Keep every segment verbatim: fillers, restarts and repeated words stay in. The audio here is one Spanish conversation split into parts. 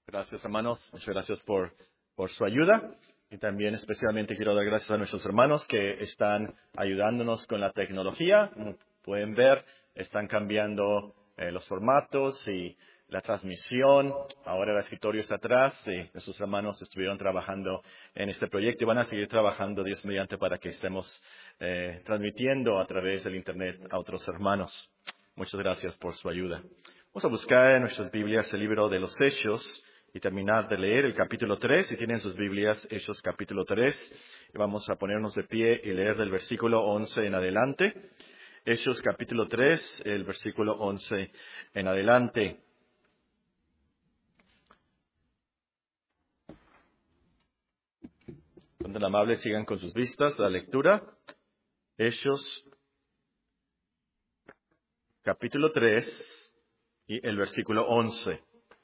Gracias, hermanos. Muchas gracias por, por su ayuda. Y también especialmente quiero dar gracias a nuestros hermanos que están ayudándonos con la tecnología. Como pueden ver, están cambiando eh, los formatos y la transmisión. Ahora el escritorio está atrás y nuestros hermanos estuvieron trabajando en este proyecto y van a seguir trabajando Dios mediante para que estemos eh, transmitiendo a través del Internet a otros hermanos. Muchas gracias por su ayuda. Vamos a buscar en nuestras Biblias el libro de los Hechos y terminar de leer el capítulo tres. Si tienen sus Biblias, Hechos capítulo tres. Y vamos a ponernos de pie y leer del versículo once en adelante. Hechos capítulo tres, el versículo once en adelante. Cuando tan amables, sigan con sus vistas la lectura. Hechos capítulo tres y el versículo once.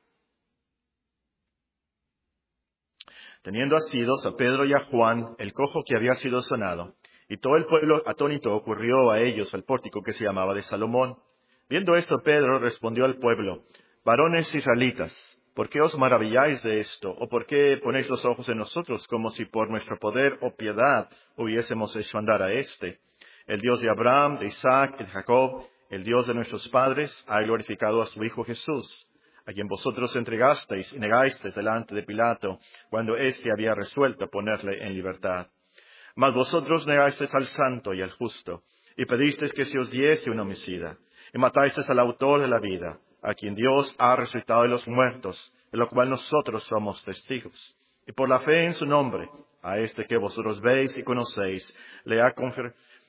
Teniendo asidos a Pedro y a Juan, el cojo que había sido sanado, y todo el pueblo atónito ocurrió a ellos al pórtico que se llamaba de Salomón. Viendo esto, Pedro respondió al pueblo: varones israelitas, ¿por qué os maravilláis de esto? ¿O por qué ponéis los ojos en nosotros como si por nuestro poder o piedad hubiésemos hecho andar a éste? El Dios de Abraham, de Isaac y de Jacob, el Dios de nuestros padres, ha glorificado a su Hijo Jesús, a quien vosotros entregasteis y negasteis delante de Pilato, cuando éste había resuelto ponerle en libertad. Mas vosotros negasteis al santo y al justo, y pedisteis que se os diese un homicida, y matasteis al autor de la vida, a quien Dios ha resucitado de los muertos, de lo cual nosotros somos testigos. Y por la fe en su nombre, a este que vosotros veis y conocéis, le ha confirmado.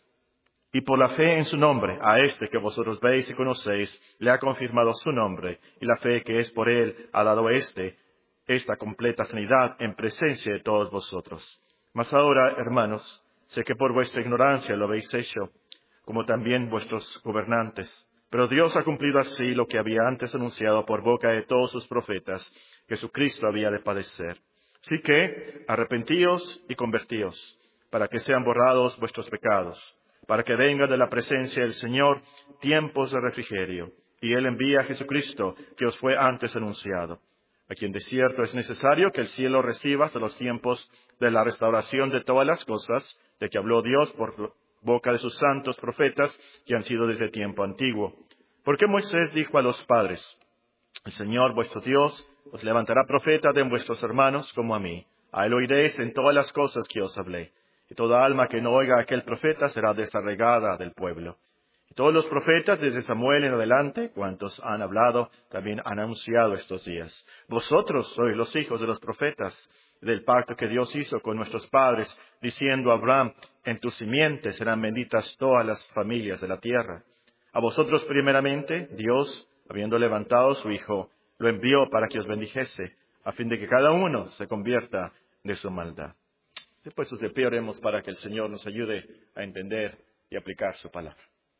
Y por la fe en su nombre, a este que vosotros veis y conocéis, le ha confirmado su nombre, y la fe que es por él ha dado este, esta completa sanidad en presencia de todos vosotros. Mas ahora, hermanos, sé que por vuestra ignorancia lo habéis hecho, como también vuestros gobernantes. Pero Dios ha cumplido así lo que había antes anunciado por boca de todos sus profetas, que Jesucristo había de padecer. Así que, arrepentíos y convertíos, para que sean borrados vuestros pecados, para que venga de la presencia del Señor tiempos de refrigerio, y Él envía a Jesucristo, que os fue antes anunciado, a quien de cierto es necesario que el cielo reciba hasta los tiempos de la restauración de todas las cosas, de que habló Dios por boca de sus santos profetas, que han sido desde tiempo antiguo. Porque Moisés dijo a los padres: el Señor vuestro Dios os levantará profeta de vuestros hermanos como a mí. A él oiréis en todas las cosas que os hablé. Y toda alma que no oiga a aquel profeta será desarraigada del pueblo. Y todos los profetas, desde Samuel en adelante, cuantos han hablado, también han anunciado estos días. Vosotros sois los hijos de los profetas, del pacto que Dios hizo con nuestros padres, diciendo a Abraham: en tu simiente serán benditas todas las familias de la tierra. A vosotros primeramente, Dios, habiendo levantado a su Hijo, lo envió para que os bendijese, a fin de que cada uno se convierta de su maldad. Después de pie, oremos para que el Señor nos ayude a entender y aplicar su palabra.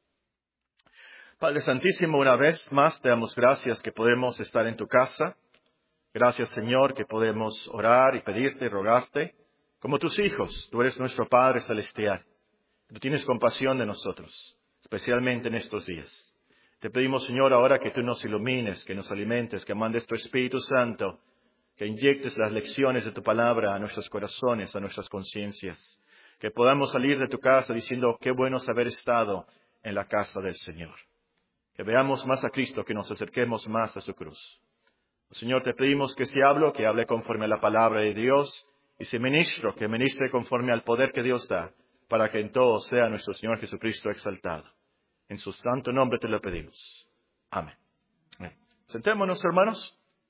Padre Santísimo, una vez más te damos gracias que podemos estar en tu casa. Gracias, Señor, que podemos orar y pedirte y rogarte como tus hijos. Tú eres nuestro Padre Celestial. Tú tienes compasión de nosotros, especialmente en estos días. Te pedimos, Señor, ahora que tú nos ilumines, que nos alimentes, que mandes tu Espíritu Santo, que inyectes las lecciones de tu palabra a nuestros corazones, a nuestras conciencias. Que podamos salir de tu casa diciendo: qué bueno es haber estado en la casa del Señor. Que veamos más a Cristo, que nos acerquemos más a su cruz. Señor, te pedimos que si hablo, que hable conforme a la palabra de Dios, y si ministro, que ministre conforme al poder que Dios da, para que en todo sea nuestro Señor Jesucristo exaltado. En su santo nombre te lo pedimos. Amén. Amén. Sentémonos, hermanos.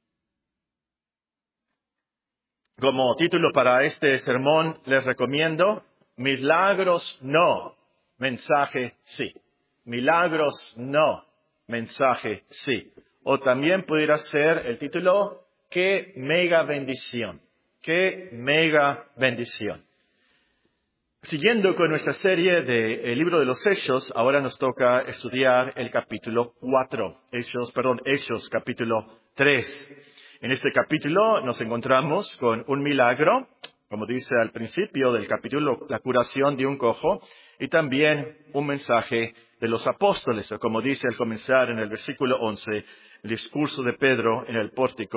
Como título para este sermón les recomiendo: Milagros no, mensaje sí. Milagros no, mensaje sí. O también pudiera ser el título: ¡Qué mega bendición! ¡Qué mega bendición! Siguiendo con nuestra serie del libro de los Hechos, ahora nos toca estudiar el capítulo cuatro. Hechos, perdón, Hechos capítulo tres. En este capítulo nos encontramos con un milagro, como dice al principio del capítulo, la curación de un cojo, y también un mensaje de los apóstoles, o como dice al comenzar en el versículo once, el discurso de Pedro en el pórtico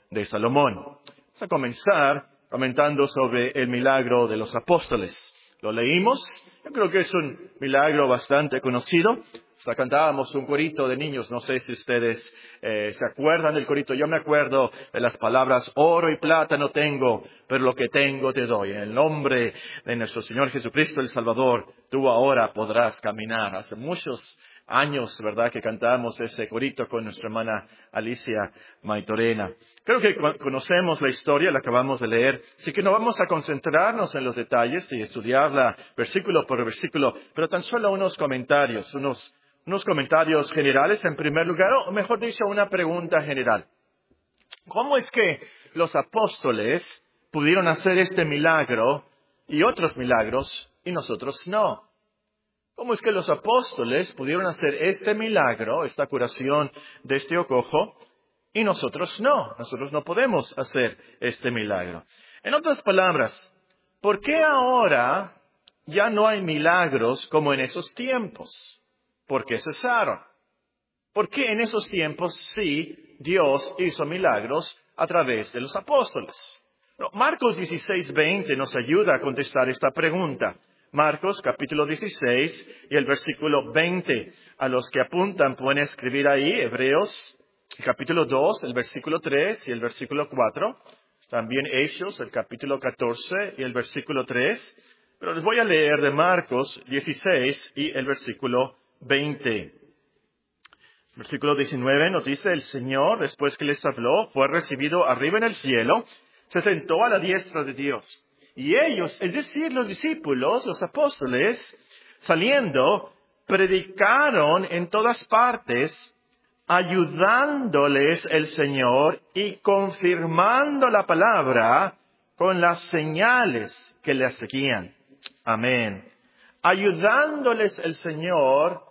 de Salomón. Vamos a comenzar comentando sobre el milagro de los apóstoles. Lo leímos, yo creo que es un milagro bastante conocido. Hasta cantábamos un corito de niños, no sé si ustedes eh, se acuerdan del corito. Yo me acuerdo de las palabras, oro y plata no tengo, pero lo que tengo te doy. En el nombre de nuestro Señor Jesucristo el Salvador, tú ahora podrás caminar. Hace muchos años, ¿verdad?, que cantamos ese corito con nuestra hermana Alicia Maitorena. Creo que conocemos la historia, la acabamos de leer, así que no vamos a concentrarnos en los detalles y estudiarla versículo por versículo, pero tan solo unos comentarios, unos, unos comentarios generales en primer lugar, o mejor dicho, una pregunta general. ¿Cómo es que los apóstoles pudieron hacer este milagro y otros milagros y nosotros no? ¿Cómo es que los apóstoles pudieron hacer este milagro, esta curación de este cojo, y nosotros no? Nosotros no podemos hacer este milagro. En otras palabras, ¿por qué ahora ya no hay milagros como en esos tiempos? ¿Por qué cesaron? ¿Por qué en esos tiempos sí Dios hizo milagros a través de los apóstoles? No, Marcos dieciséis veinte nos ayuda a contestar esta pregunta. Marcos capítulo dieciséis y el versículo veinte. A los que apuntan pueden escribir ahí, Hebreos capítulo dos, el versículo tres y el versículo cuatro. También Hechos, el capítulo catorce y el versículo tres. Pero les voy a leer de Marcos dieciséis y el versículo veinte. Versículo diecinueve nos dice, el Señor, después que les habló, fue recibido arriba en el cielo, se sentó a la diestra de Dios. Y ellos, es decir, los discípulos, los apóstoles, saliendo, predicaron en todas partes, ayudándoles el Señor y confirmando la palabra con las señales que les seguían. Amén. Ayudándoles el Señor,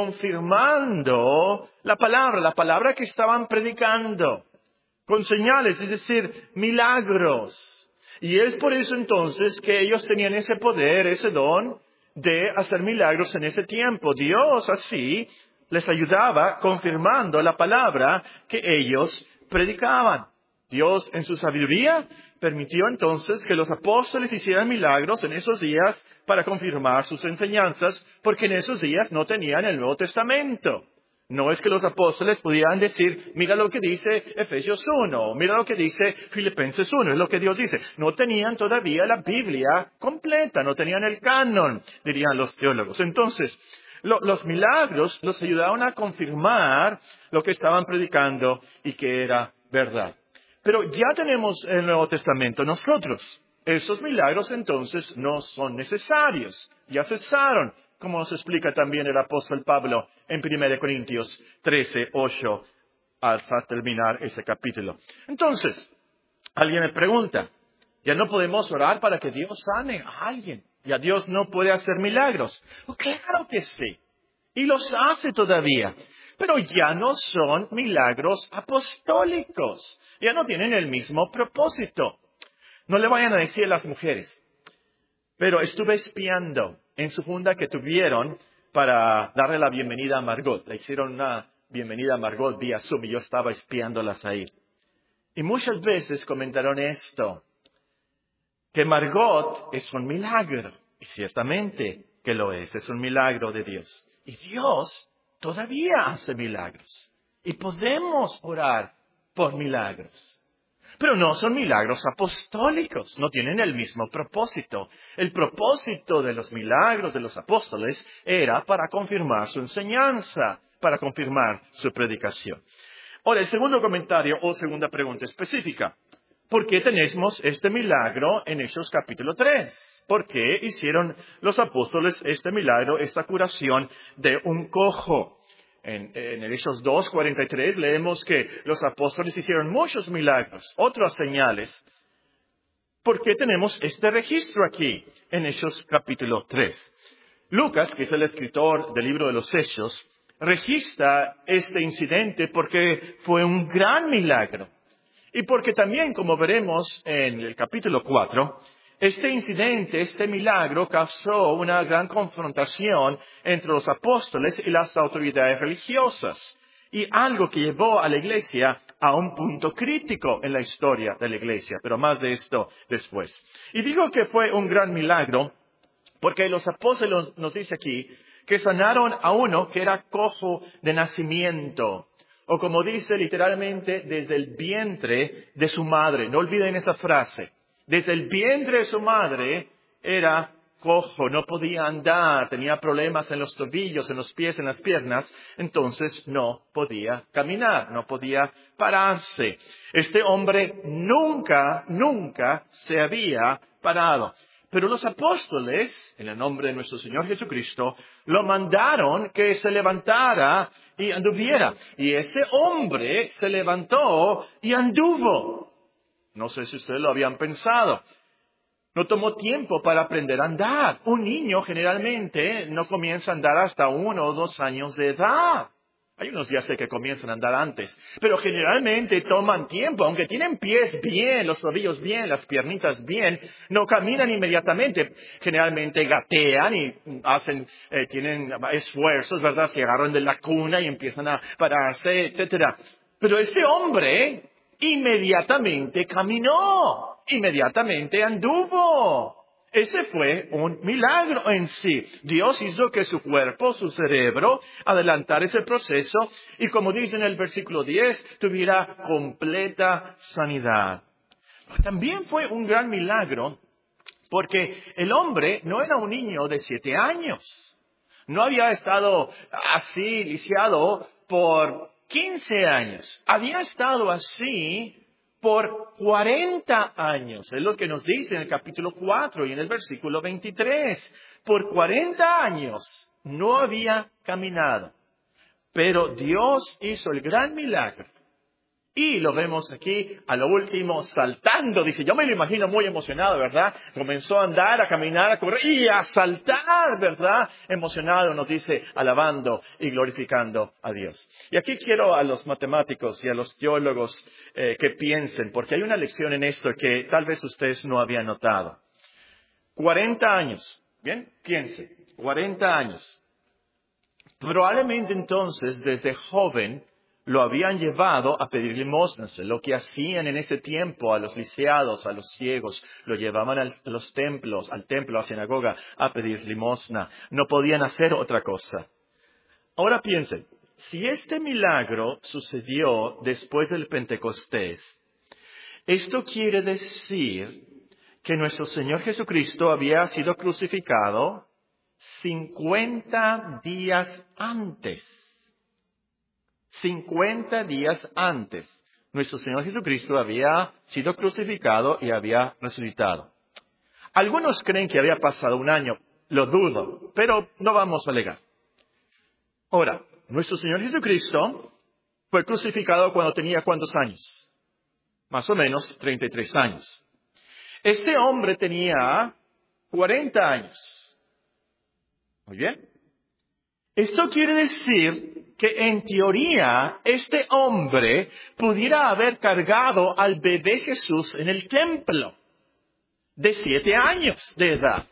confirmando la palabra, la palabra que estaban predicando, con señales, es decir, milagros. Y es por eso entonces que ellos tenían ese poder, ese don de hacer milagros en ese tiempo. Dios así les ayudaba confirmando la palabra que ellos predicaban. Dios en su sabiduría permitió entonces que los apóstoles hicieran milagros en esos días para confirmar sus enseñanzas, porque en esos días no tenían el Nuevo Testamento. No es que los apóstoles pudieran decir, mira lo que dice Efesios uno, mira lo que dice Filipenses uno, es lo que Dios dice. No tenían todavía la Biblia completa, no tenían el canon, dirían los teólogos. Entonces, lo, los milagros los ayudaron a confirmar lo que estaban predicando y que era verdad. Pero ya tenemos el Nuevo Testamento nosotros. Esos milagros entonces no son necesarios, ya cesaron, como nos explica también el apóstol Pablo en primera Corintios trece, ocho, hasta terminar ese capítulo. Entonces, alguien me pregunta, ¿ya no podemos orar para que Dios sane a alguien? ¿Ya Dios no puede hacer milagros? Pues claro que sí, y los hace todavía, pero ya no son milagros apostólicos, ya no tienen el mismo propósito. No le vayan a decir a las mujeres, pero estuve espiando en su junta que tuvieron para darle la bienvenida a Margot. Le hicieron una bienvenida a Margot vía Zoom y yo estaba espiándolas ahí. Y muchas veces comentaron esto, que Margot es un milagro. Y ciertamente que lo es, es un milagro de Dios. Y Dios todavía hace milagros. Y podemos orar por milagros. Pero no son milagros apostólicos, no tienen el mismo propósito. El propósito de los milagros de los apóstoles era para confirmar su enseñanza, para confirmar su predicación. Ahora, el segundo comentario o segunda pregunta específica. ¿Por qué tenemos este milagro en Hechos capítulo tres? ¿Por qué hicieron los apóstoles este milagro, esta curación de un cojo? En, en Hechos dos, cuarenta y tres leemos que los apóstoles hicieron muchos milagros, otras señales. ¿Por qué tenemos este registro aquí en Hechos capítulo tres? Lucas, que es el escritor del libro de los Hechos, registra este incidente porque fue un gran milagro. Y porque también, como veremos en el capítulo cuatro, este incidente, este milagro, causó una gran confrontación entre los apóstoles y las autoridades religiosas. y algo que llevó a la iglesia a un punto crítico en la historia de la iglesia, pero más de esto después. Y digo que fue un gran milagro porque los apóstoles nos dice aquí que sanaron a uno que era cojo de nacimiento, o como dice literalmente, desde el vientre de su madre. No olviden esa frase. Desde el vientre de su madre era cojo, no podía andar, tenía problemas en los tobillos, en los pies, en las piernas, entonces no podía caminar, no podía pararse. Este hombre nunca, nunca se había parado. Pero los apóstoles, en el nombre de nuestro Señor Jesucristo, lo mandaron que se levantara y anduviera. Y ese hombre se levantó y anduvo. No sé si ustedes lo habían pensado. No tomó tiempo para aprender a andar. Un niño generalmente no comienza a andar hasta uno o dos años de edad. Hay unos ya sé que comienzan a andar antes, pero generalmente toman tiempo, aunque tienen pies bien, los tobillos bien, las piernitas bien, no caminan inmediatamente. Generalmente gatean y hacen, eh, tienen esfuerzos, ¿verdad? Que agarran de la cuna y empiezan a pararse, etcétera. Pero este hombre inmediatamente caminó, inmediatamente anduvo. Ese fue un milagro en sí. Dios hizo que su cuerpo, su cerebro, adelantara ese proceso y, como dice en el versículo diez, tuviera completa sanidad. También fue un gran milagro porque el hombre no era un niño de siete años. No había estado así lisiado por quince años. Había estado así por cuarenta años. Es lo que nos dice en el capítulo cuatro y en el versículo veintitrés. Por cuarenta años no había caminado. Pero Dios hizo el gran milagro. Y lo vemos aquí, a lo último, saltando. Dice, yo me lo imagino muy emocionado, ¿verdad? Comenzó a andar, a caminar, a correr y a saltar, ¿verdad? Emocionado, nos dice, alabando y glorificando a Dios. Y aquí quiero a los matemáticos y a los teólogos eh, que piensen, porque hay una lección en esto que tal vez ustedes no habían notado. cuarenta años, ¿bien? Piensen, cuarenta años. Probablemente entonces, desde joven, lo habían llevado a pedir limosnas. Lo que hacían en ese tiempo a los lisiados, a los ciegos, lo llevaban a los templos, al templo, a la sinagoga, a pedir limosna. No podían hacer otra cosa. Ahora piensen, si este milagro sucedió después del Pentecostés, esto quiere decir que nuestro Señor Jesucristo había sido crucificado cincuenta días antes. cincuenta días antes, nuestro Señor Jesucristo había sido crucificado y había resucitado. Algunos creen que había pasado un año, lo dudo, pero no vamos a alegar. Ahora, nuestro Señor Jesucristo fue crucificado cuando tenía ¿cuántos años? Más o menos treinta y tres años. Este hombre tenía cuarenta años. Muy bien. Esto quiere decir que en teoría este hombre pudiera haber cargado al bebé Jesús en el templo de siete años de edad.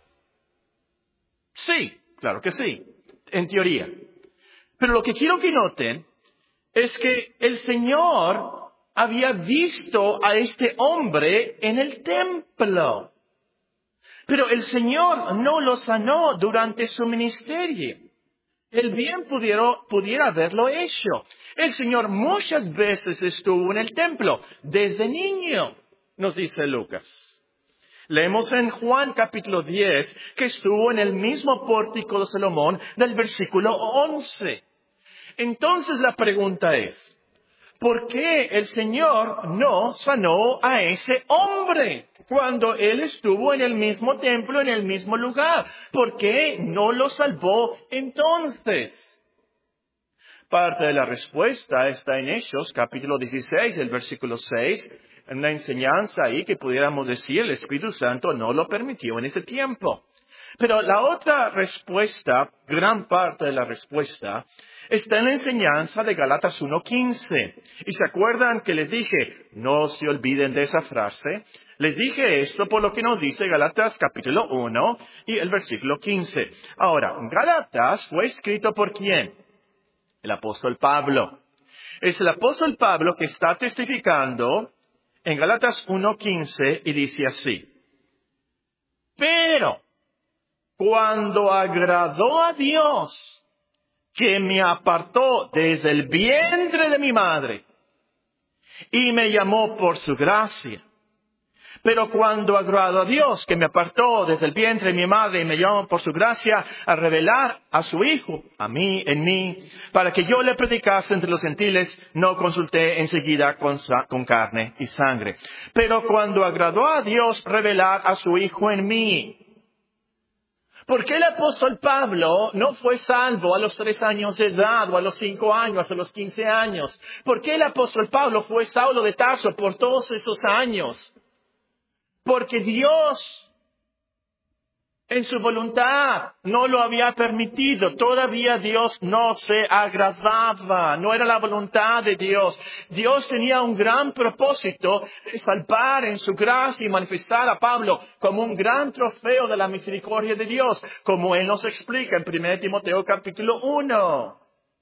Sí, claro que sí, en teoría. Pero lo que quiero que noten es que el Señor había visto a este hombre en el templo. Pero el Señor no lo sanó durante su ministerio. Él bien pudiera, pudiera haberlo hecho. El Señor muchas veces estuvo en el templo, desde niño, nos dice Lucas. Leemos en Juan capítulo diez que estuvo en el mismo pórtico de Salomón del versículo once. Entonces la pregunta es, ¿por qué el Señor no sanó a ese hombre cuando él estuvo en el mismo templo, en el mismo lugar? ¿Por qué no lo salvó entonces? Parte de la respuesta está en Hechos, capítulo dieciséis, el versículo seis, en la enseñanza ahí que pudiéramos decir el Espíritu Santo no lo permitió en ese tiempo. Pero la otra respuesta, gran parte de la respuesta, está en la enseñanza de Gálatas uno quince. Y se acuerdan que les dije, no se olviden de esa frase. Les dije esto por lo que nos dice Gálatas capítulo uno y el versículo quince. Ahora, Gálatas fue escrito por ¿quién? El apóstol Pablo. Es el apóstol Pablo que está testificando en Gálatas uno quince y dice así. Pero cuando agradó a Dios, que me apartó desde el vientre de mi madre y me llamó por su gracia. Pero cuando agradó a Dios, que me apartó desde el vientre de mi madre y me llamó por su gracia a revelar a su Hijo, a mí, en mí, para que yo le predicase entre los gentiles, no consulté enseguida con, con carne y sangre. Pero cuando agradó a Dios revelar a su Hijo en mí. ¿Por qué el apóstol Pablo no fue salvo a los tres años de edad, o a los cinco años, a los quince años? ¿Por qué el apóstol Pablo fue Saulo de Tarso por todos esos años? Porque Dios, en su voluntad, no lo había permitido. Todavía Dios no se agradaba. No era la voluntad de Dios. Dios tenía un gran propósito de salvar en su gracia y manifestar a Pablo como un gran trofeo de la misericordia de Dios, como Él nos explica en primera Timoteo capítulo uno.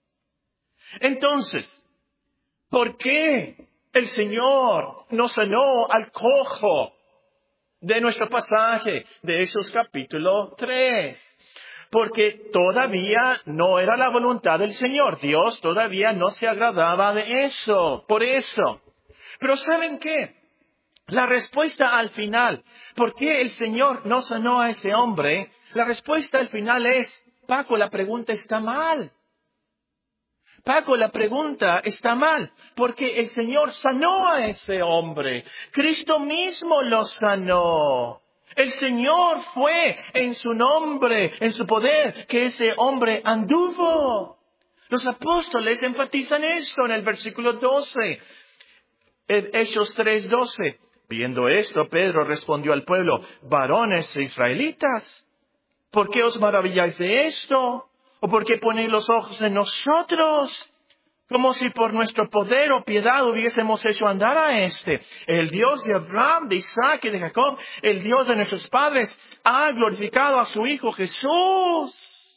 Entonces, ¿por qué el Señor no sanó al cojo de nuestro pasaje de esos capítulo tres? Porque todavía no era la voluntad del Señor. Dios todavía no se agradaba de eso. Por eso. Pero ¿saben qué? La respuesta al final, ¿por qué el Señor no sanó a ese hombre? La respuesta al final es, Paco, la pregunta está mal. Paco, la pregunta está mal, porque el Señor sanó a ese hombre. Cristo mismo lo sanó. El Señor fue en su nombre, en su poder, que ese hombre anduvo. Los apóstoles enfatizan esto en el versículo doce. En Hechos tres doce. Viendo esto, Pedro respondió al pueblo, varones israelitas, ¿por qué os maravilláis de esto? ¿O por qué ponéis los ojos en nosotros? Como si por nuestro poder o piedad hubiésemos hecho andar a este. El Dios de Abraham, de Isaac y de Jacob, el Dios de nuestros padres, ha glorificado a su Hijo Jesús.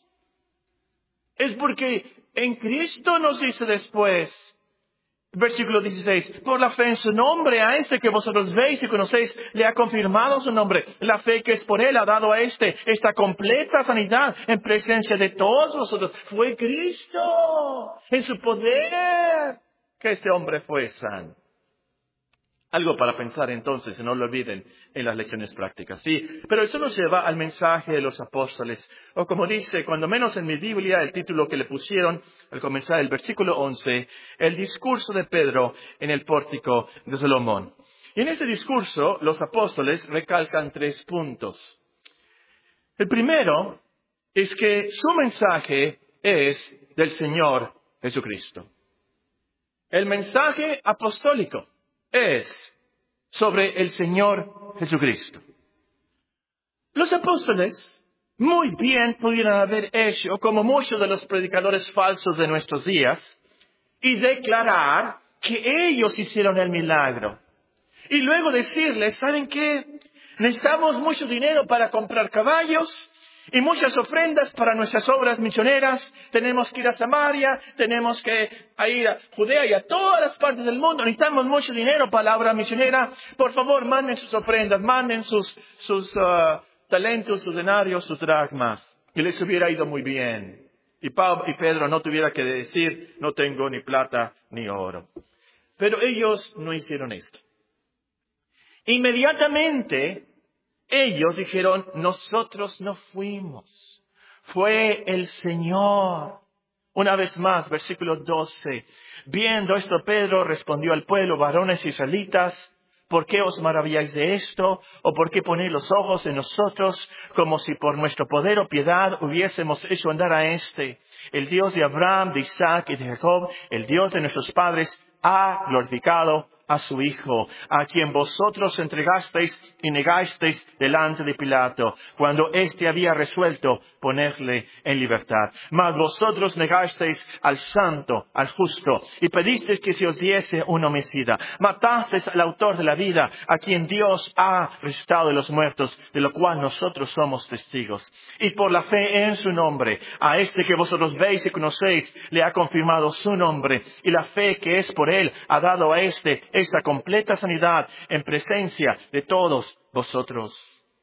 Es porque en Cristo nos dice después, versículo dieciséis, por la fe en su nombre, a este que vosotros veis y conocéis, le ha confirmado su nombre. La fe que es por él ha dado a este esta completa sanidad en presencia de todos vosotros. Fue Cristo, en su poder, que este hombre fue sano. Algo para pensar entonces, y no lo olviden en las lecciones prácticas. Sí, pero eso nos lleva al mensaje de los apóstoles. O como dice, cuando menos en mi Biblia, el título que le pusieron al comenzar el versículo once, el discurso de Pedro en el pórtico de Salomón. Y en este discurso, los apóstoles recalcan tres puntos. El primero es que su mensaje es del Señor Jesucristo. El mensaje apostólico es sobre el Señor Jesucristo. Los apóstoles muy bien pudieran haber hecho como muchos de los predicadores falsos de nuestros días y declarar que ellos hicieron el milagro. Y luego decirles, ¿saben qué? Necesitamos mucho dinero para comprar caballos y muchas ofrendas para nuestras obras misioneras. Tenemos que ir a Samaria, tenemos que ir a Judea y a todas las partes del mundo. Necesitamos mucho dinero para la obra misionera. Por favor, manden sus ofrendas, manden sus, sus uh, talentos, sus denarios, sus dracmas. Y les hubiera ido muy bien. Y Pablo y Pedro no tuviera que decir, no tengo ni plata ni oro. Pero ellos no hicieron esto. Inmediatamente ellos dijeron, nosotros no fuimos, fue el Señor. Una vez más, versículo doce. Viendo esto, Pedro respondió al pueblo, varones israelitas, ¿por qué os maravilláis de esto? ¿O por qué ponéis los ojos en nosotros, como si por nuestro poder o piedad hubiésemos hecho andar a este? El Dios de Abraham, de Isaac y de Jacob, el Dios de nuestros padres, ha glorificado a su Hijo, a quien vosotros entregasteis y negasteis delante de Pilato, cuando éste había resuelto ponerle en libertad. Mas vosotros negasteis al santo, al justo, y pedisteis que se os diese un homicida. Matasteis al autor de la vida, a quien Dios ha resucitado de los muertos, de lo cual nosotros somos testigos. Y por la fe en su nombre, a este que vosotros veis y conocéis, le ha confirmado su nombre, y la fe que es por él ha dado a este esta completa sanidad en presencia de todos vosotros.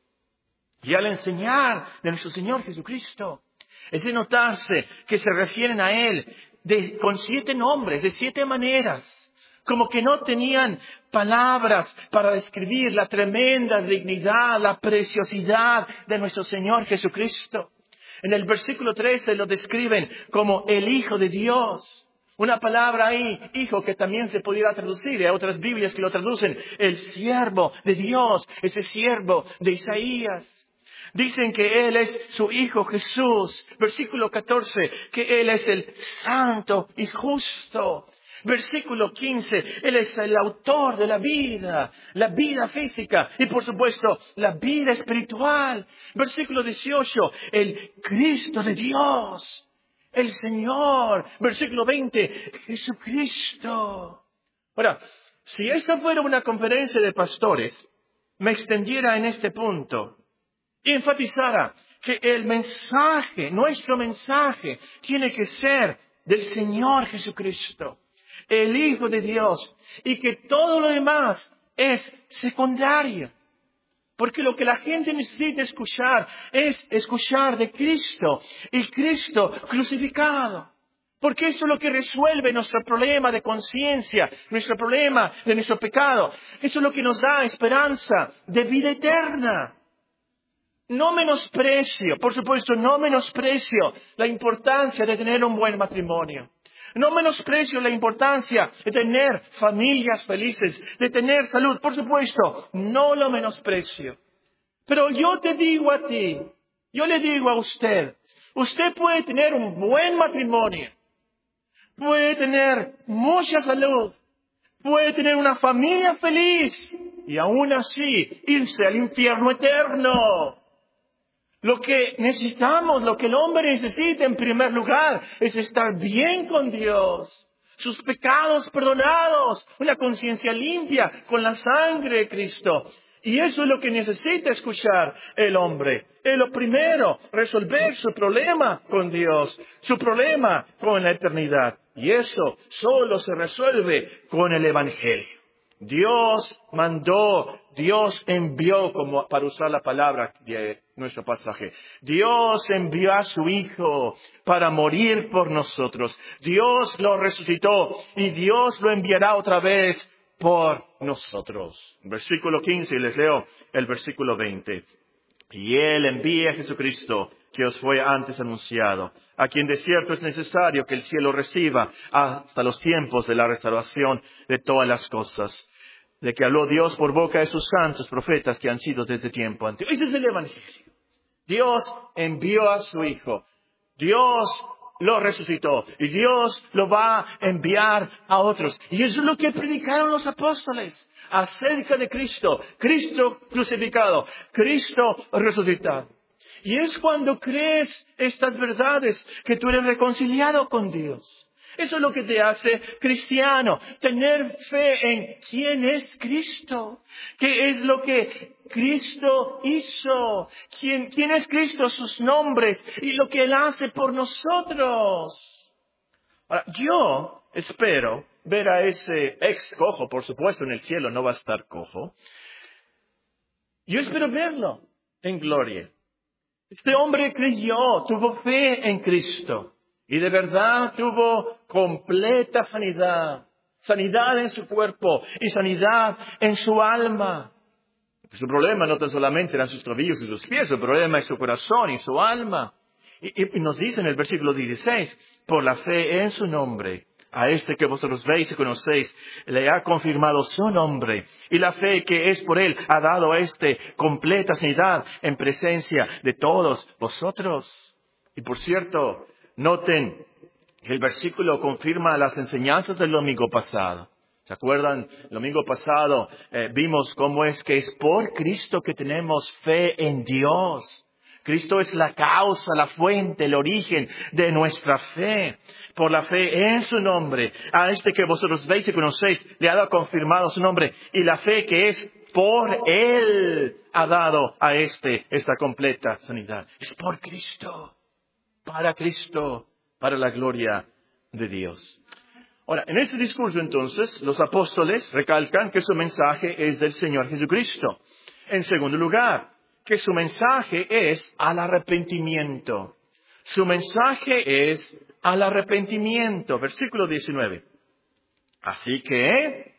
Y al enseñar de nuestro Señor Jesucristo, es de notarse que se refieren a Él de, con siete nombres, de siete maneras, como que no tenían palabras para describir la tremenda dignidad, la preciosidad de nuestro Señor Jesucristo. En el versículo trece lo describen como el Hijo de Dios. Una palabra ahí, hijo, que también se pudiera traducir. Hay otras Biblias que lo traducen, el siervo de Dios, ese siervo de Isaías. Dicen que Él es su Hijo Jesús. Versículo catorce, que Él es el santo y justo. Versículo quince, Él es el autor de la vida, la vida física y por supuesto la vida espiritual. Versículo dieciocho, el Cristo de Dios, el Señor. Versículo veinte, Jesucristo. Ahora, si esta fuera una conferencia de pastores, me extendiera en este punto y enfatizara que el mensaje, nuestro mensaje, tiene que ser del Señor Jesucristo, el Hijo de Dios, y que todo lo demás es secundario. Porque lo que la gente necesita escuchar es escuchar de Cristo y Cristo crucificado. Porque eso es lo que resuelve nuestro problema de conciencia, nuestro problema de nuestro pecado. Eso es lo que nos da esperanza de vida eterna. No menosprecio, por supuesto, no menosprecio la importancia de tener un buen matrimonio. No menosprecio la importancia de tener familias felices, de tener salud. Por supuesto, no lo menosprecio. Pero yo te digo a ti, yo le digo a usted, usted puede tener un buen matrimonio, puede tener mucha salud, puede tener una familia feliz y aún así irse al infierno eterno. Lo que necesitamos, lo que el hombre necesita en primer lugar es estar bien con Dios, sus pecados perdonados, una conciencia limpia con la sangre de Cristo. Y eso es lo que necesita escuchar el hombre. Es lo primero, resolver su problema con Dios, su problema con la eternidad. Y eso solo se resuelve con el Evangelio. Dios mandó, Dios envió, como para usar la palabra de nuestro pasaje. Dios envió a su Hijo para morir por nosotros. Dios lo resucitó y Dios lo enviará otra vez por nosotros. Versículo quince, y les leo el versículo veinte. Y Él envía a Jesucristo, que os fue antes anunciado, a quien de cierto es necesario que el cielo reciba hasta los tiempos de la restauración de todas las cosas, de que habló Dios por boca de sus santos profetas que han sido desde tiempo antiguo. Ese es el Evangelio. Dios envió a su Hijo. Dios lo resucitó. Y Dios lo va a enviar a otros. Y eso es lo que predicaron los apóstoles acerca de Cristo. Cristo crucificado. Cristo resucitado. Y es cuando crees estas verdades que tú eres reconciliado con Dios. Eso es lo que te hace cristiano, tener fe en quién es Cristo, qué es lo que Cristo hizo, quién, quién es Cristo, sus nombres y lo que Él hace por nosotros. Ahora, yo espero ver a ese ex cojo, por supuesto en el cielo no va a estar cojo. Yo espero verlo en gloria. Este hombre creyó, tuvo fe en Cristo. Y de verdad tuvo completa sanidad, sanidad en su cuerpo y sanidad en su alma. Su problema no tan solamente eran sus tobillos y sus pies, su problema es su corazón y su alma. Y, y, y nos dice en el versículo dieciséis, por la fe en su nombre, a este que vosotros veis y conocéis, le ha confirmado su nombre. Y la fe que es por él ha dado a este completa sanidad en presencia de todos vosotros. Y por cierto, noten que el versículo confirma las enseñanzas del domingo pasado. ¿Se acuerdan? El domingo pasado eh, vimos cómo es que es por Cristo que tenemos fe en Dios. Cristo es la causa, la fuente, el origen de nuestra fe. Por la fe en su nombre, a este que vosotros veis y conocéis, le ha dado confirmado su nombre. Y la fe que es por Él ha dado a este esta completa sanidad. Es por Cristo, para Cristo, para la gloria de Dios. Ahora, en este discurso entonces, los apóstoles recalcan que su mensaje es del Señor Jesucristo. En segundo lugar, que su mensaje es al arrepentimiento. Su mensaje es al arrepentimiento. Versículo diecinueve. Así que,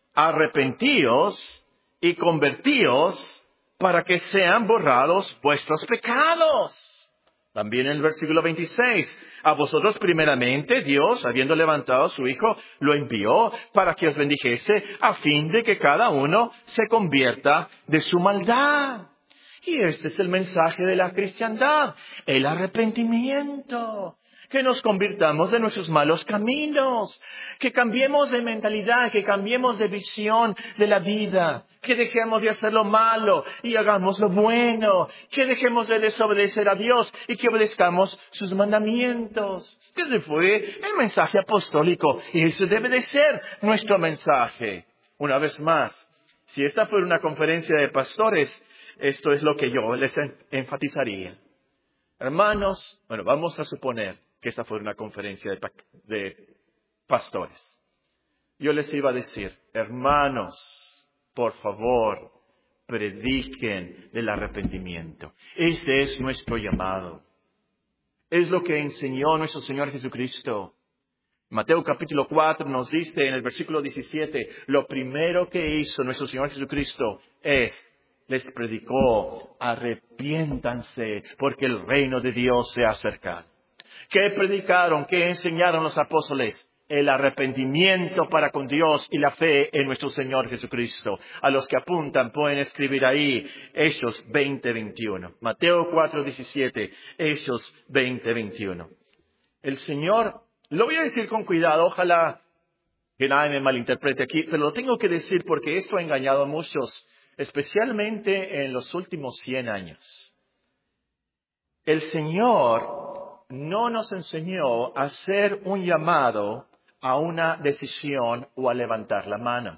arrepentíos y convertíos para que sean borrados vuestros pecados. También en el versículo veintiséis, a vosotros primeramente Dios, habiendo levantado a su Hijo, lo envió para que os bendijese a fin de que cada uno se convierta de su maldad. Y este es el mensaje de la cristiandad, el arrepentimiento. Que nos convirtamos de nuestros malos caminos, que cambiemos de mentalidad, que cambiemos de visión de la vida, que dejemos de hacer lo malo y hagamos lo bueno, que dejemos de desobedecer a Dios y que obedezcamos sus mandamientos. Ese fue el mensaje apostólico y ese debe de ser nuestro mensaje. Una vez más, si esta fuera una conferencia de pastores, esto es lo que yo les enfatizaría. Hermanos, bueno, vamos a suponer que esta fuera una conferencia de, de pastores. Yo les iba a decir, hermanos, por favor, prediquen del arrepentimiento. Este es nuestro llamado. Es lo que enseñó nuestro Señor Jesucristo. Mateo capítulo cuatro nos dice en el versículo diecisiete, lo primero que hizo nuestro Señor Jesucristo es, les predicó, arrepiéntanse, porque el reino de Dios se ha acercado. ¿Qué predicaron? ¿Qué enseñaron los apóstoles? El arrepentimiento para con Dios y la fe en nuestro Señor Jesucristo. A los que apuntan pueden escribir ahí Hechos veinte veintiuno. Mateo cuatro diecisiete, Hechos veinte veintiuno. El Señor, lo voy a decir con cuidado, ojalá que nadie me malinterprete aquí, pero lo tengo que decir porque esto ha engañado a muchos, especialmente en los últimos cien años. El Señor no nos enseñó a hacer un llamado a una decisión o a levantar la mano.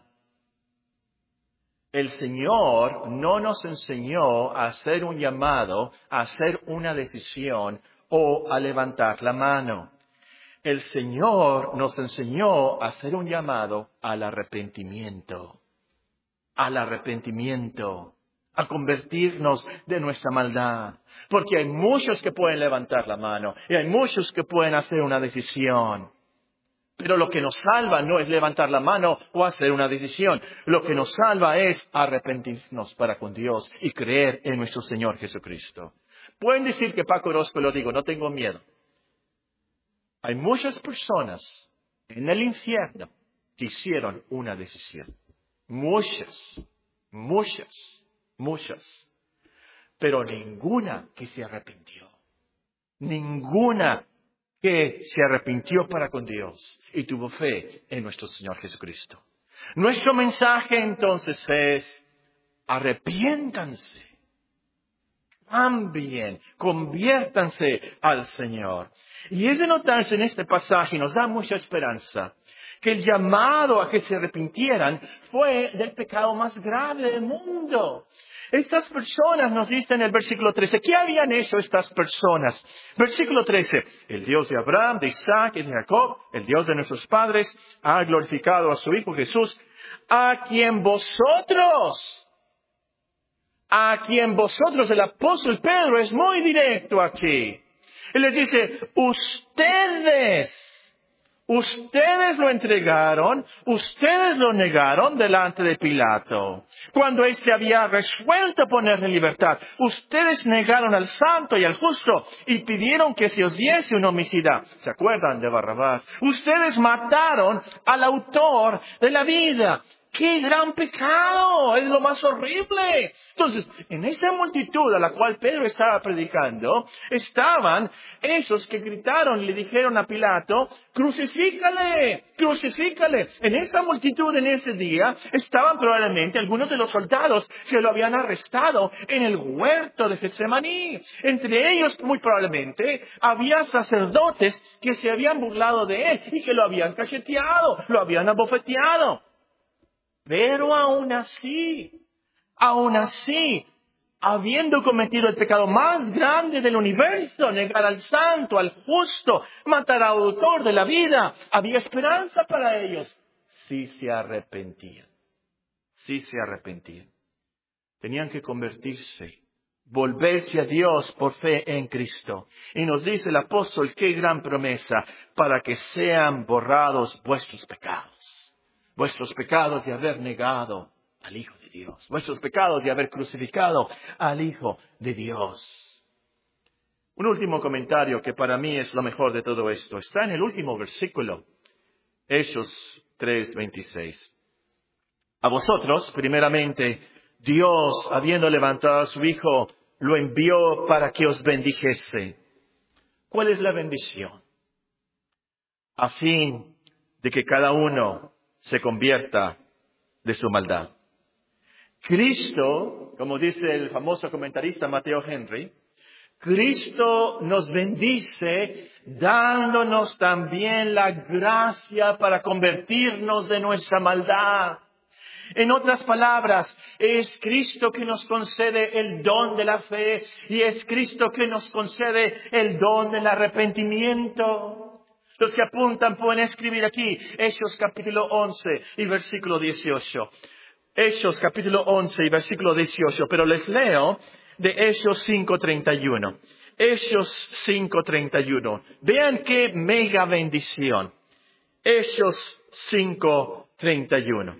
El Señor no nos enseñó a hacer un llamado a hacer una decisión o a levantar la mano. El Señor nos enseñó a hacer un llamado al arrepentimiento. Al arrepentimiento. A convertirnos de nuestra maldad. Porque hay muchos que pueden levantar la mano y hay muchos que pueden hacer una decisión. Pero lo que nos salva no es levantar la mano o hacer una decisión. Lo que nos salva es arrepentirnos para con Dios y creer en nuestro Señor Jesucristo. Pueden decir que Paco Orozco lo digo, no tengo miedo. Hay muchas personas en el infierno que hicieron una decisión. Muchas, muchas. Muchas, pero ninguna que se arrepintió. Ninguna que se arrepintió para con Dios y tuvo fe en nuestro Señor Jesucristo. Nuestro mensaje entonces es, arrepiéntanse, cambien, conviértanse al Señor. Y es de notarse en este pasaje, y nos da mucha esperanza, que el llamado a que se arrepintieran fue del pecado más grave del mundo. Estas personas nos dicen en el versículo trece, ¿qué habían hecho estas personas? Versículo trece, el Dios de Abraham, de Isaac y de Jacob, el Dios de nuestros padres, ha glorificado a su Hijo Jesús, a quien vosotros, a quien vosotros, el apóstol Pedro es muy directo aquí. Él les dice, ustedes, Ustedes lo entregaron, ustedes lo negaron delante de Pilato. Cuando éste había resuelto ponerle en libertad, ustedes negaron al santo y al justo y pidieron que se os diese un homicida. ¿Se acuerdan de Barrabás? Ustedes mataron al autor de la vida. ¡Qué gran pecado! Es lo más horrible. Entonces, en esa multitud a la cual Pedro estaba predicando, estaban esos que gritaron y le dijeron a Pilato, ¡crucifícale! ¡Crucifícale! En esa multitud en ese día estaban probablemente algunos de los soldados que lo habían arrestado en el huerto de Getsemaní. Entre ellos, muy probablemente, había sacerdotes que se habían burlado de él y que lo habían cacheteado, lo habían abofeteado. Pero aún así, aún así, habiendo cometido el pecado más grande del universo, negar al santo, al justo, matar al autor de la vida, había esperanza para ellos. Si se arrepentían, si se arrepentían. Tenían que convertirse, volverse a Dios por fe en Cristo. Y nos dice el apóstol, qué gran promesa, para que sean borrados vuestros pecados. Vuestros pecados de haber negado al Hijo de Dios. Vuestros pecados de haber crucificado al Hijo de Dios. Un último comentario que para mí es lo mejor de todo esto. Está en el último versículo. Hechos tres veintiséis. A vosotros, primeramente, Dios, habiendo levantado a su Hijo, lo envió para que os bendijese. ¿Cuál es la bendición? A fin de que cada uno se convierta de su maldad. Cristo, como dice el famoso comentarista Mateo Henry, Cristo nos bendice dándonos también la gracia para convertirnos de nuestra maldad. En otras palabras, es Cristo que nos concede el don de la fe y es Cristo que nos concede el don del arrepentimiento. Los que apuntan pueden escribir aquí, Hechos capítulo once y versículo dieciocho. Hechos capítulo once y versículo dieciocho, pero les leo de Hechos cinco treinta y uno. Hechos cinco treinta y uno. Vean qué mega bendición. Hechos cinco treinta y uno.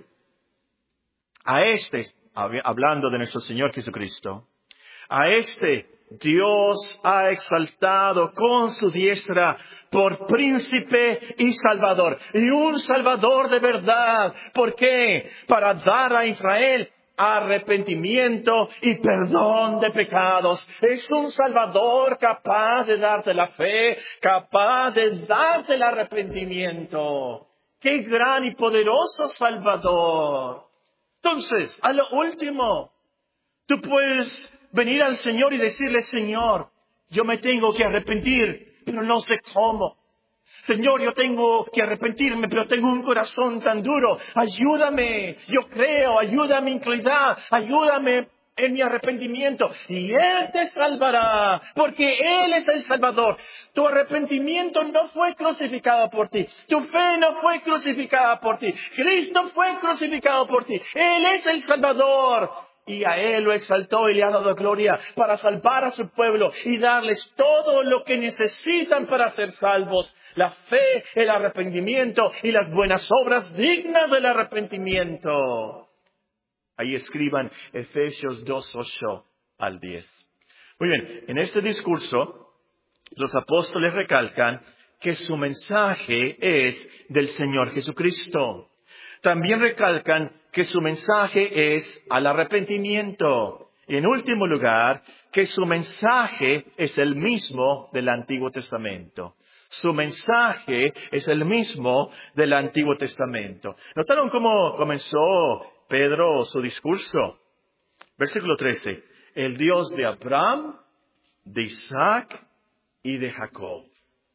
A este, hablando de nuestro Señor Jesucristo, a este Dios ha exaltado con su diestra por príncipe y salvador. Y un salvador de verdad. ¿Por qué? Para dar a Israel arrepentimiento y perdón de pecados. Es un salvador capaz de darte la fe, capaz de darte el arrepentimiento. ¡Qué gran y poderoso salvador! Entonces, a lo último, tú puedes venir al Señor y decirle, Señor, yo me tengo que arrepentir, pero no sé cómo. Señor, yo tengo que arrepentirme, pero tengo un corazón tan duro. Ayúdame, yo creo, ayuda a mi incredulidad, ayúdame en mi arrepentimiento. Y Él te salvará, porque Él es el Salvador. Tu arrepentimiento no fue crucificado por ti. Tu fe no fue crucificada por ti. Cristo fue crucificado por ti. Él es el Salvador. Y a Él lo exaltó y le ha dado gloria para salvar a su pueblo y darles todo lo que necesitan para ser salvos. La fe, el arrepentimiento y las buenas obras dignas del arrepentimiento. Ahí escriban Efesios dos, ocho al diez. Muy bien, en este discurso los apóstoles recalcan que su mensaje es del Señor Jesucristo. También recalcan que su mensaje es al arrepentimiento. Y en último lugar, que su mensaje es el mismo del Antiguo Testamento. Su mensaje es el mismo del Antiguo Testamento. ¿Notaron cómo comenzó Pedro su discurso? Versículo trece. El Dios de Abraham, de Isaac y de Jacob.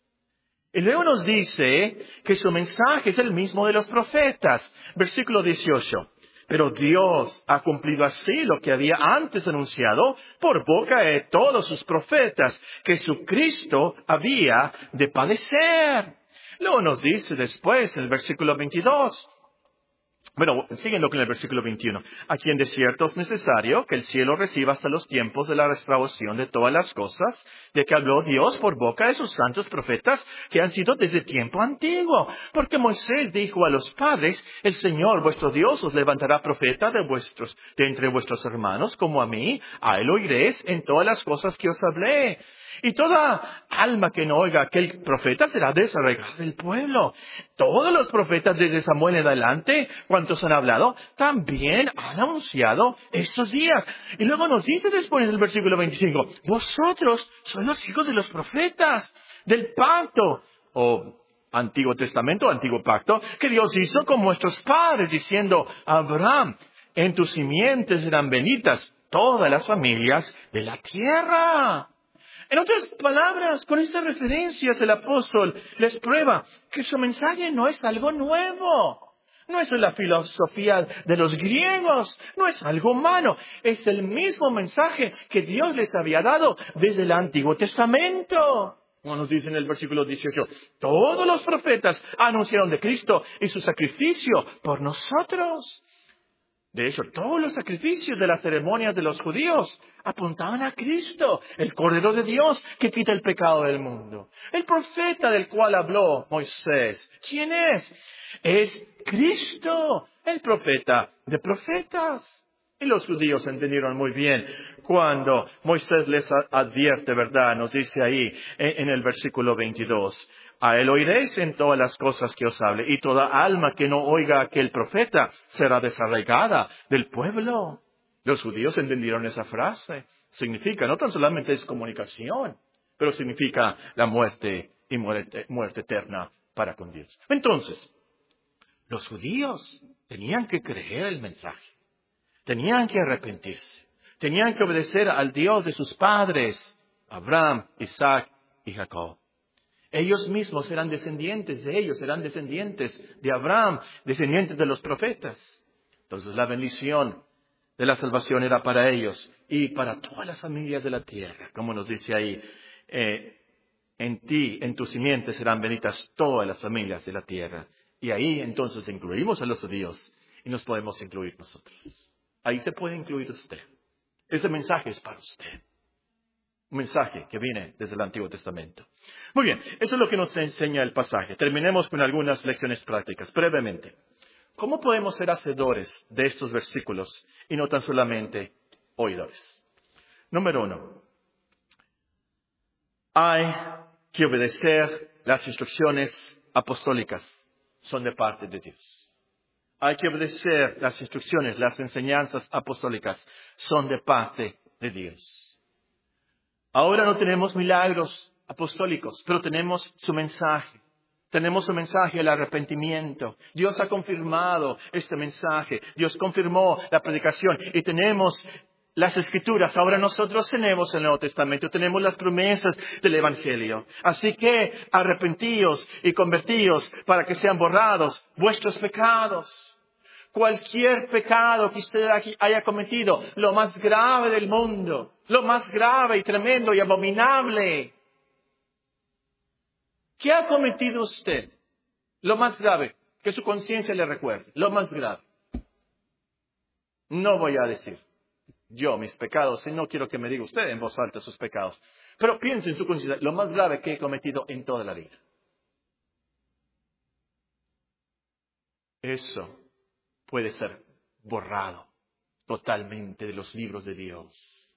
Y luego nos dice que su mensaje es el mismo de los profetas. Versículo dieciocho. Pero Dios ha cumplido así lo que había antes anunciado por boca de todos sus profetas, que su Cristo había de padecer. Luego nos dice después en el versículo veintidós. Bueno, síguenlo con el versículo veintiuno. A quien de cierto es necesario que el cielo reciba hasta los tiempos de la restauración de todas las cosas, de que habló Dios por boca de sus santos profetas que han sido desde tiempo antiguo. Porque Moisés dijo a los padres, el Señor vuestro Dios os levantará profeta de vuestros, de entre vuestros hermanos, como a mí, a él oiréis en todas las cosas que os hablé. Y toda alma que no oiga a aquel profeta será desarraigada del pueblo. Todos los profetas desde Samuel en adelante ¿Cuántos han hablado? También han anunciado estos días. Y luego nos dice después del versículo veinticinco, vosotros sois los hijos de los profetas, del pacto, o Antiguo Testamento, Antiguo Pacto, que Dios hizo con nuestros padres, diciendo, Abraham, en tus simientes serán benditas todas las familias de la tierra. En otras palabras, con estas referencias el apóstol les prueba que su mensaje no es algo nuevo. No es la filosofía de los griegos, no es algo humano. Es el mismo mensaje que Dios les había dado desde el Antiguo Testamento. Como nos dice en el versículo dieciocho, todos los profetas anunciaron de Cristo y su sacrificio por nosotros. De hecho, todos los sacrificios de las ceremonias de los judíos apuntaban a Cristo, el Cordero de Dios que quita el pecado del mundo. El profeta del cual habló Moisés, ¿quién es? Es Cristo, el profeta de profetas. Y los judíos entendieron muy bien cuando Moisés les advierte, ¿verdad? Nos dice ahí en el versículo veintidós. A él oiréis en todas las cosas que os hable, y toda alma que no oiga a aquel profeta será desarraigada del pueblo. Los judíos entendieron esa frase. Significa, no tan solamente es comunicación, pero significa la muerte y muerte, muerte eterna para con Dios. Entonces, los judíos tenían que creer el mensaje. Tenían que arrepentirse. Tenían que obedecer al Dios de sus padres, Abraham, Isaac y Jacob. Ellos mismos eran descendientes de ellos, eran descendientes de Abraham, descendientes de los profetas. Entonces la bendición de la salvación era para ellos y para todas las familias de la tierra. Como nos dice ahí, eh, en ti, en tus simientes serán benditas todas las familias de la tierra. Y ahí entonces incluimos a los judíos y nos podemos incluir nosotros. Ahí se puede incluir usted. Ese mensaje es para usted. Un mensaje que viene desde el Antiguo Testamento. Muy bien, eso es lo que nos enseña el pasaje. Terminemos con algunas lecciones prácticas, brevemente. ¿Cómo podemos ser hacedores de estos versículos y no tan solamente oidores? Número uno. Hay que obedecer las instrucciones apostólicas. Son de parte de Dios. Hay que obedecer las instrucciones, las enseñanzas apostólicas. Son de parte de Dios. Ahora no tenemos milagros apostólicos, pero tenemos su mensaje. Tenemos su mensaje, el arrepentimiento. Dios ha confirmado este mensaje. Dios confirmó la predicación y tenemos las Escrituras. Ahora nosotros tenemos el Nuevo Testamento, tenemos las promesas del Evangelio. Así que arrepentíos y convertíos para que sean borrados vuestros pecados. Cualquier pecado que usted haya cometido, lo más grave del mundo, lo más grave y tremendo y abominable. ¿Qué ha cometido usted? Lo más grave, que su conciencia le recuerde, lo más grave. No voy a decir yo mis pecados, y no quiero que me diga usted en voz alta sus pecados. Pero piense en su conciencia, lo más grave que he cometido en toda la vida. Eso puede ser borrado totalmente de los libros de Dios.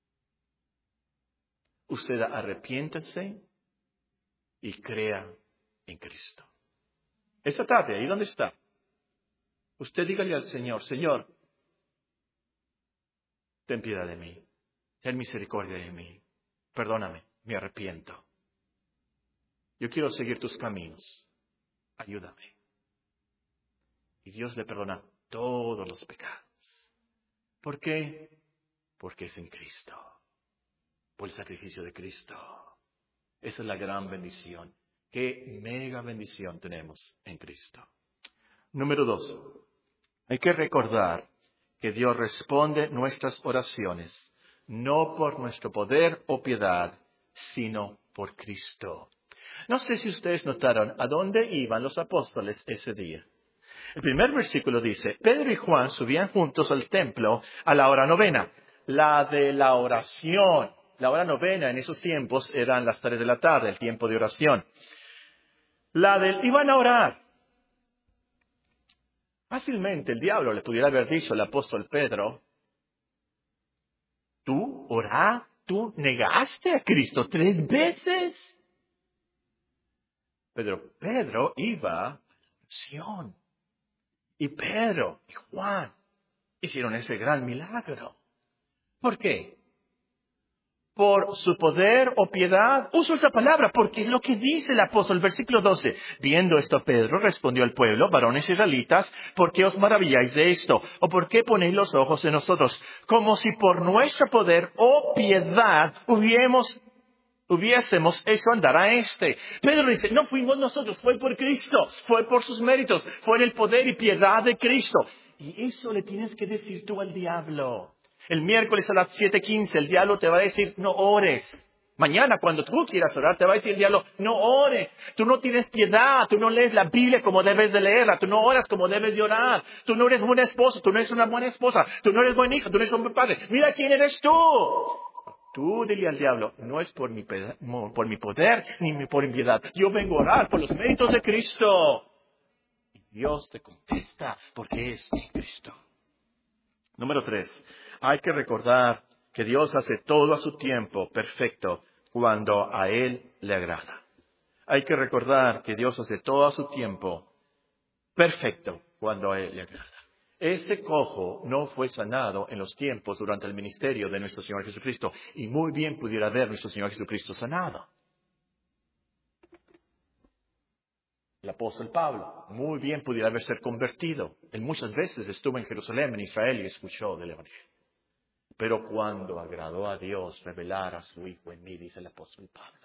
Usted arrepiéntase y crea en Cristo. Esta tarde, ahí donde está, usted dígale al Señor, Señor, ten piedad de mí, ten misericordia de mí, perdóname, me arrepiento. Yo quiero seguir tus caminos, ayúdame. Y Dios le perdona todos los pecados. ¿Por qué? Porque es en Cristo, por el sacrificio de Cristo. Esa es la gran bendición. Qué mega bendición tenemos en Cristo. Número dos. Hay que recordar que Dios responde nuestras oraciones, no por nuestro poder o piedad, sino por Cristo. No sé si ustedes notaron a dónde iban los apóstoles ese día. El primer versículo dice, Pedro y Juan subían juntos al templo a la hora novena. La de la oración. La hora novena en esos tiempos eran las tres de la tarde, el tiempo de oración. La del iban a orar. Fácilmente el diablo le pudiera haber dicho al apóstol Pedro, tú orá, tú negaste a Cristo tres veces. Pero Pedro iba a la oración. y Pedro y Juan hicieron ese gran milagro. ¿Por qué? Por su poder o piedad. Uso esa palabra porque es lo que dice el apóstol, versículo doce. Viendo esto, Pedro respondió al pueblo, varones israelitas, ¿por qué os maravilláis de esto? ¿O por qué ponéis los ojos en nosotros? Como si por nuestro poder o piedad hubiésemos, hubiésemos hecho andar a este. Pedro dice, no fuimos nosotros, fue por Cristo, fue por sus méritos, fue en el poder y piedad de Cristo. Y eso le tienes que decir tú al diablo. El miércoles a las siete quince el diablo te va a decir, no ores. Mañana cuando tú quieras orar te va a decir el diablo, no ores. Tú no tienes piedad, tú no lees la Biblia como debes de leerla, tú no oras como debes de orar. Tú no eres buen esposo, tú no eres una buena esposa, tú no eres buen hijo, tú no eres un buen padre. Mira quién eres tú. Tú dile al diablo, no es por mi, por mi poder ni por mi piedad. Yo vengo a orar por los méritos de Cristo. Y Dios te contesta porque es en Cristo. Número tres. Hay que recordar que Dios hace todo a su tiempo perfecto cuando a Él le agrada. Hay que recordar que Dios hace todo a su tiempo perfecto cuando a Él le agrada. Ese cojo no fue sanado en los tiempos durante el ministerio de nuestro Señor Jesucristo y muy bien pudiera haber nuestro Señor Jesucristo sanado. El apóstol Pablo muy bien pudiera haberse convertido. Él muchas veces estuvo en Jerusalén, en Israel, y escuchó del Evangelio. Pero cuando agradó a Dios revelar a su Hijo en mí, dice el apóstol Pablo.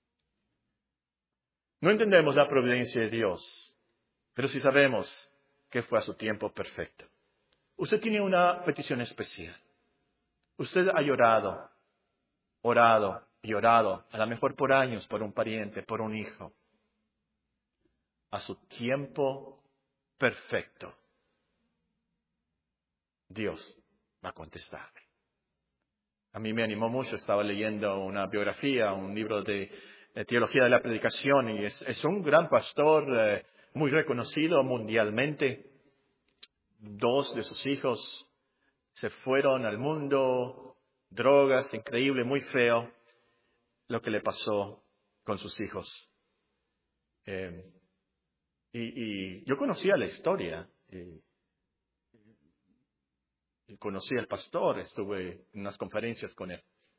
No entendemos la providencia de Dios, pero sí sabemos que fue a su tiempo perfecto. Usted tiene una petición especial. Usted ha llorado, orado y orado, a lo mejor por años, por un pariente, por un hijo. A su tiempo perfecto, Dios va a contestarle. A mí me animó mucho, estaba leyendo una biografía, un libro de, de teología de la predicación, y es, es un gran pastor eh, muy reconocido mundialmente. Dos de sus hijos se fueron al mundo, drogas, increíble, muy feo lo que le pasó con sus hijos. Eh, y, y yo conocía la historia. Y, y conocí al pastor, estuve en unas conferencias con él.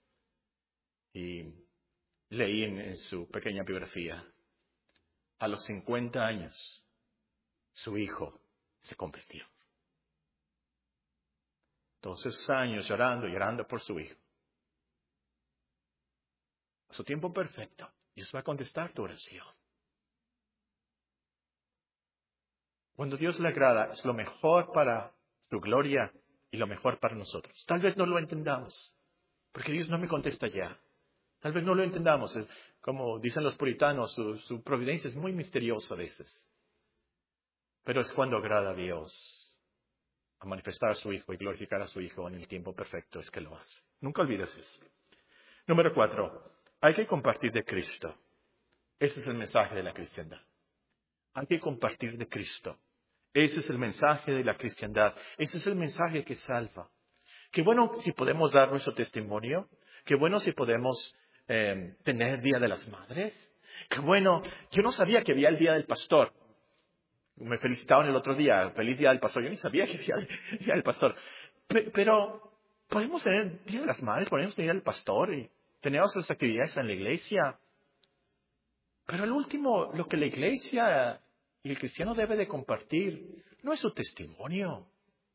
Y leí en, en su pequeña biografía, a los cincuenta años, su hijo se convirtió. Todos esos años llorando, llorando por su hijo. A su tiempo perfecto, Dios va a contestar tu oración. Cuando Dios le agrada, es lo mejor para su gloria y lo mejor para nosotros. Tal vez no lo entendamos, porque Dios no me contesta ya. Tal vez no lo entendamos. Como dicen los puritanos, su, su providencia es muy misteriosa a veces. Pero es cuando agrada a Dios a manifestar a su Hijo y glorificar a su Hijo en el tiempo perfecto es que lo hace. Nunca olvides eso. Número cuatro. Hay que compartir de Cristo. Ese es el mensaje de la cristiandad. Hay que compartir de Cristo. Ese es el mensaje de la cristiandad. Ese es el mensaje que salva. Qué bueno si podemos dar nuestro testimonio. Qué bueno si podemos eh, tener Día de las Madres. Qué bueno. Yo no sabía que había el Día del Pastor. Me felicitaban el otro día. Feliz Día del Pastor. Yo ni sabía que había el Día del Pastor. P- pero podemos tener Día de las Madres, podemos tener el Pastor y tener otras actividades en la iglesia. Pero al último, lo que la iglesia y el cristiano debe de compartir no es su testimonio.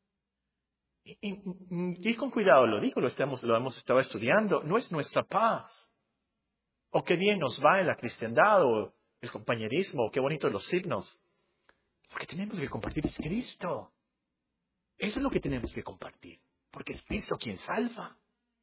Y, y, y con cuidado lo digo, lo, estamos, lo hemos estado estudiando, no es nuestra paz. O qué bien nos va en la cristiandad, o el compañerismo, o qué bonitos los signos. Lo que tenemos que compartir es Cristo. Eso es lo que tenemos que compartir, porque es Cristo quien salva.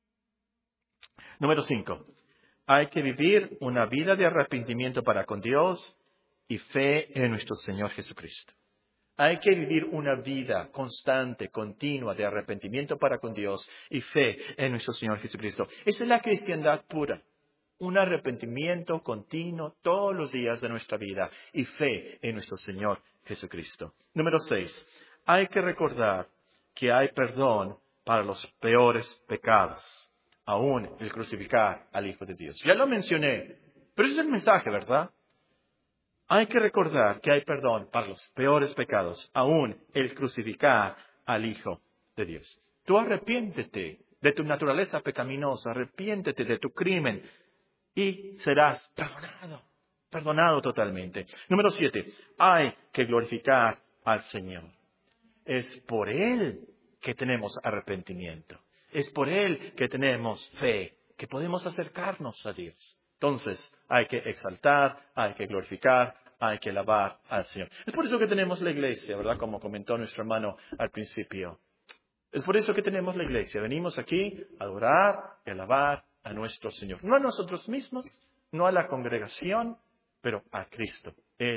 Número cinco. Hay que vivir una vida de arrepentimiento para con Dios y fe en nuestro Señor Jesucristo. Hay que vivir una vida constante, continua de arrepentimiento para con Dios y fe en nuestro Señor Jesucristo. Esa es la cristiandad pura. Un arrepentimiento continuo todos los días de nuestra vida y fe en nuestro Señor Jesucristo. Número seis. Hay que recordar que hay perdón para los peores pecados, aún el crucificar al Hijo de Dios. Ya lo mencioné, pero ese es el mensaje, ¿verdad? Hay que recordar que hay perdón para los peores pecados, aún el crucificar al Hijo de Dios. Tú arrepiéntete de tu naturaleza pecaminosa, arrepiéntete de tu crimen y serás perdonado, perdonado totalmente. Número siete, hay que glorificar al Señor. Es por Él que tenemos arrepentimiento. Es por Él que tenemos fe, que podemos acercarnos a Dios. Entonces, hay que exaltar, hay que glorificar, hay que alabar al Señor. Es por eso que tenemos la iglesia, ¿verdad? Como comentó nuestro hermano al principio. Es por eso que tenemos la iglesia. Venimos aquí a adorar y alabar a nuestro Señor. No a nosotros mismos, no a la congregación, pero a Cristo.